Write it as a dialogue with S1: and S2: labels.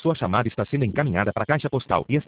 S1: Sua chamada está sendo encaminhada para a caixa postal e está